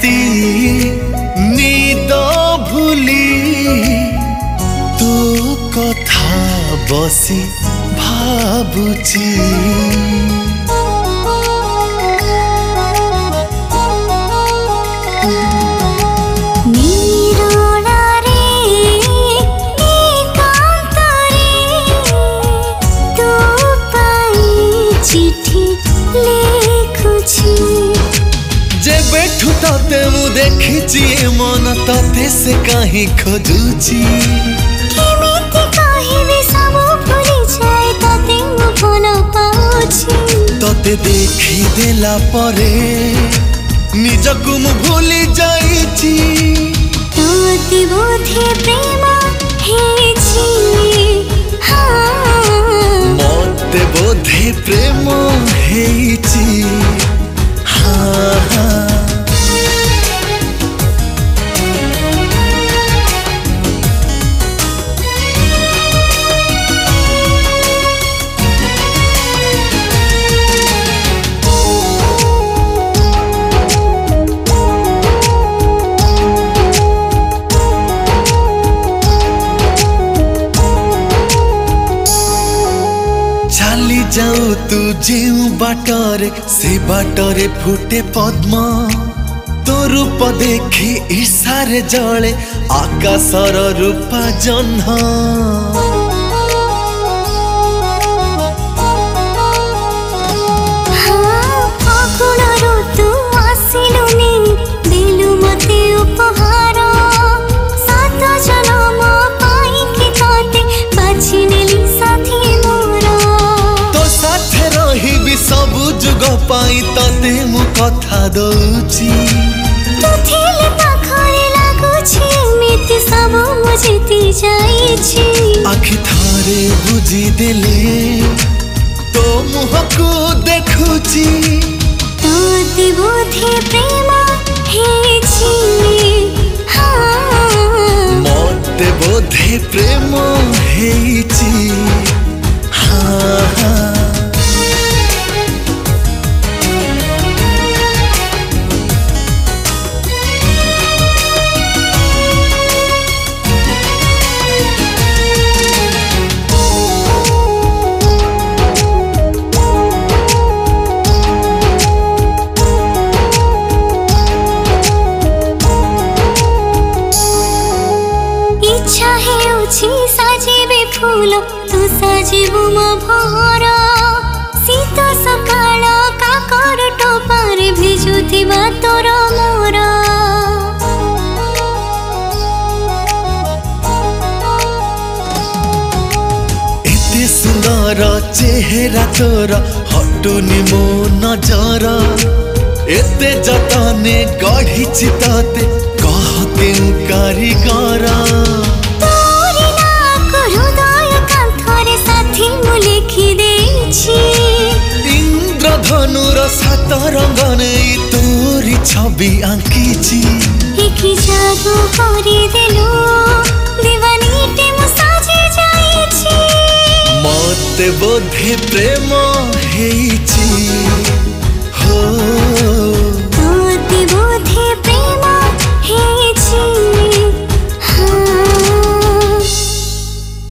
राती नींद भूली तो कथा बसी भाबुची जेबेठू तते मु देखिची मन तते से कहीं खोजुची केमिति कहिबे सब भूली जाए तते मु भल पाउची तते देखी देला परे निजकु मु भूली जाईची तोते बोधे प्रेम हेछि मते बोधे प्रेम हेछि चाली जाऊ तू जेऊ बाटरे से बाटरे फुटे पद्म तो रूप देखी ईर्षारे जले आकाशर रूपा जह्न पाई तते मु कथा दउची तू थिले पाखरे लागुची एमिति सब मु जीती जाईची आखि थारे बुझी देले तो मुहको देखुची तोते बोधे प्रेम हेछि मते बोधे प्रेम हेछि इच्छा हेउछि साजिबे फूल तू साजिबु मो भोर शीत सकाळ काकर टोपारे भिजुथिबा तोर मोर एते सुंदर चेहरा तोर हटुनी मो नजर एते जतने गढ़िछि तते कह केउ कारीगर तोरी नाक हृदय कांथरे साथी मु लिखि देछि इंद्रधनुर सात रंग नेई तोरी छवि आंकिछि एकी जादू करि देलु दीवानीटे मु साजे जाईछि मते बोधे प्रेम हेछि।